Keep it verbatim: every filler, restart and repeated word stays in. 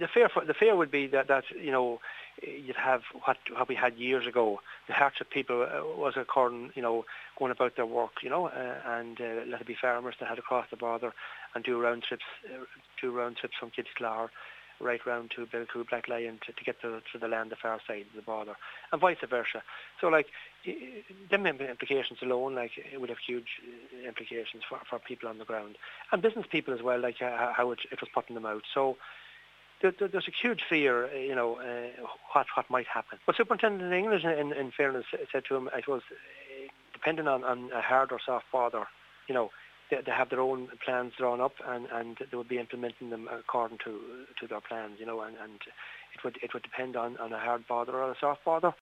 the fear for, the fear would be that, that you know you'd have what what we had years ago. The hearts of people uh, was according, you know, going about their work, you know, uh, and uh, let it be farmers that had to cross the border and do round trips, uh, do round trips from Kittyclar right round to Belcoo, Black Lion to, to get to, to the land the far side of the border, and vice versa. So, like, them implications alone, like, it would have huge implications for, for people on the ground and business people as well, like uh, how it, it was putting them out. So there, there, there's a huge fear, you know, uh, what what might happen. But Superintendent English, in, in fairness, said to him, I suppose, uh, depending on, on a hard or soft border, you know, they, they have their own plans drawn up, and, and they would be implementing them according to to their plans, you know, and, and it would it would depend on, on a hard border or a soft border.